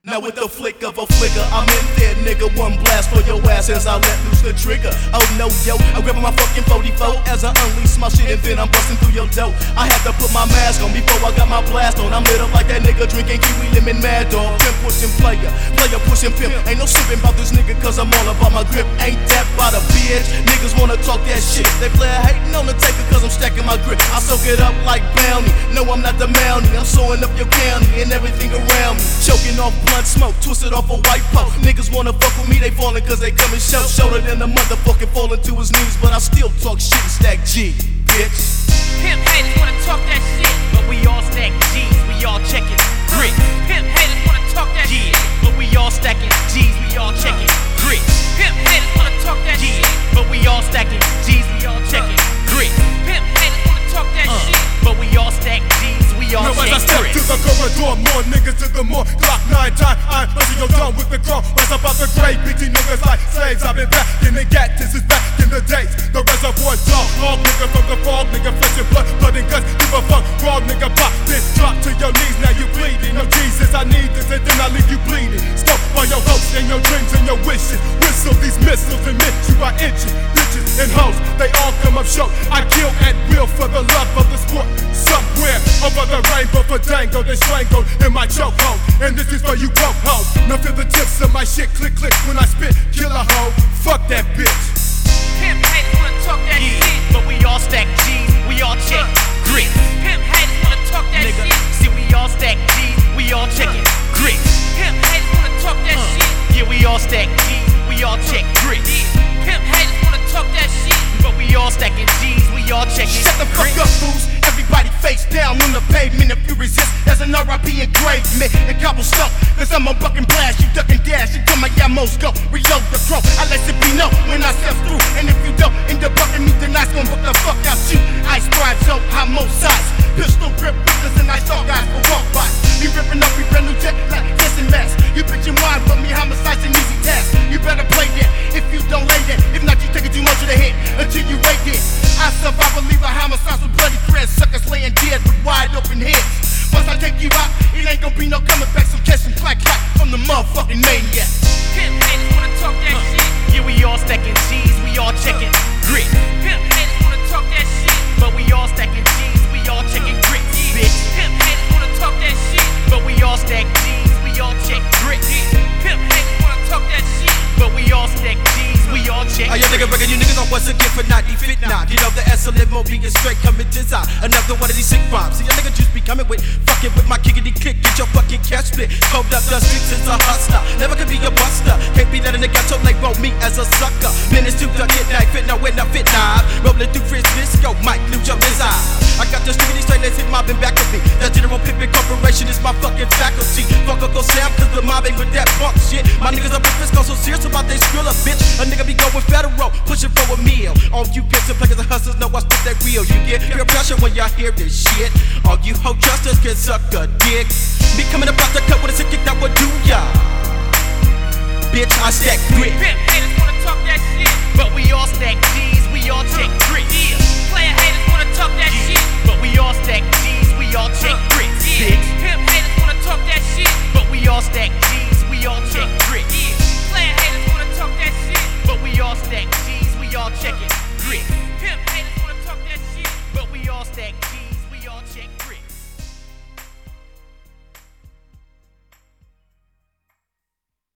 Now with the flick of a flicker, I'm in there, nigga. One blast for your ass as I let loose the trigger. Oh no, yo, I'm grabbing my fucking 44 as I unleash my shit and then I'm busting through your dough. I had to put my mask on before I got my blast on. I'm lit up like that nigga drinking kiwi lemon mad dog. Pimp pushing player, player pushing pimp. Ain't no sipping about this nigga cause I'm all about my grip. Ain't that by the bitch? Niggas wanna talk that shit. They play hating on the taker cause I'm stacking my grip. I soak it up like bounty. No, I'm not the mountie. I'm sewing up your county and everything around me. Choking off blunt smoke, twisted off a white pole. Niggas wanna fuck with me, they falling cause they coming shoulder than the motherfucking falling to his knees. But I still talk shit and stack G, bitch. Pimp haters wanna talk that shit, but we all stack G's, we all checking grit. Pimp haters wanna talk that shit, but we all stacking G's, we all checking grit. Pimp haters wanna talk that shit, but we all stacking G's, we all checking grit. Pimp haters wanna talk that shit, but we all stack G's, we all now checking as I step grit. to the corridor, more niggas to the more Glock 9 time, I'm busting your dome with the chrome. Rise about the grave, BT niggas like slaves. I've been back in the gat, this is back in the days. The reservoir dog, hog nigga from the fog, nigga flesh and blood and guts. Give a fuck, wrong nigga pop, then drop to your knees. Now you bleeding, no Jesus, I need this and then I leave you bleeding. Scope for your hopes and your dreams and your wishes. Whistle these missiles and miss you by inches. Bitches and hoes, they all come up short. I kill at will for the love of the sport. Somewhere over the rainbow for Dango, they strangled in my chokehold. And this is for you broke hoes. Now feel the tips of my shit click click when I spit. Kill a hoe, fuck that bitch. Pimp haters wanna talk that shit, but we all stack G's, we all check grit. Pimp haters wanna talk that shit, see we all stack G's, we all checking grit. Pimp haters wanna talk that shit, yeah we all stack G's, we all check grit. Pimp haters wanna talk that shit, but we all stacking G's, we all checking Shut the fuck up, fools. Everybody face down on the pavement. If you resist, there's an R.I.P. engravement and cobblestone. Cause I'm a bucking blast, you duck and dash until my ammos go. Reload the chrome, I let it be known when I step through. And if you don't end up bucking me, then i's gon' book the fuck out you. Ice drive so high, most sides. Pistol grip whippers and ice all guys for walk by. You ripping up your brand new jet like kissing mask. You bitchin' wine, but me homicide's an easy task. You better play that if you don't lay that. If not, you take it too much of the hit until you rate it. I survive a leave a homicide with bloody threads. Suckers laying dead with wide open heads. Once I take you out, it ain't gon' be no coming back. So catch some clack clack from the motherfucking maniac. Pimp haters wanna talk that shit, yeah we all stacking G's, we all checking grit. Pimp haters wanna talk that shit, but we all stacking G's, we all checking grit. Bitch, pimp haters wanna talk that shit, but we all stack G's, we all check grit. Pimp haters wanna talk that shit, but we all stack G's, we all check grit. Yo nigga reckon you niggas on what's a gift for not fit now. You know the SLM won't be straight coming design. Another one of these sick rhymes. See your nigga just be coming with fucking with my kickity click. Get your fucking cash split. Cold up the streets is a hustler. Never could be a buster. Can't be letting the ghetto like roll me as a sucker. Minutes to the hit night, fit now when I fit now. Rolling through Frizz Disco, Mike lose your inside. I got the stickity straight, let's hit mobbing back of me. That General Pippin Corporation is my fucking faculty. Fuck Uncle Sam, cause the mob ain't with that funk shit. My niggas up in Frisco so serious about they skrill a bitch. A nigga be going federal, pushing for a meal. All you pimps and players and hustlers know I spit that real. You get pure pressure when y'all hear this shit. All you hoe trusters can suck a dick. Me coming about the cut with a sick kick that would do ya. Bitch, I stack grit. Pimp haters wanna talk that shit, but we all stack G's, we all check grit. Player haters wanna talk that shit, but we all stack G's, we all check grit. Pimp haters wanna talk that shit, but we all stack G's, we all check